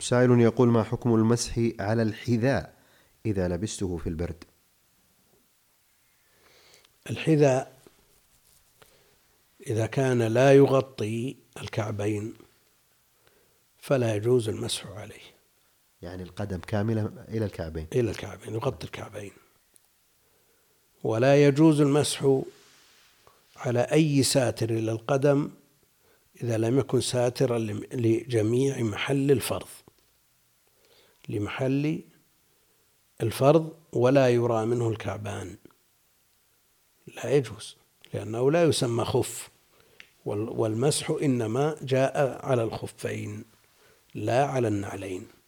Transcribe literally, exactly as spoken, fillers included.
سائل يقول: ما حكم المسح على الحذاء إذا لبسته في البرد؟ الحذاء إذا كان لا يغطي الكعبين فلا يجوز المسح عليه. يعني القدم كاملة إلى الكعبين؟ إلى الكعبين، يغطي الكعبين. ولا يجوز المسح على أي ساتر إلى القدم إذا لم يكن ساترا لجميع محل الفرض، لمحل الفرض ولا يرى منه الكعبان، لا يجوز، لأنه لا يسمى خف، والمسح إنما جاء على الخفين لا على النعلين.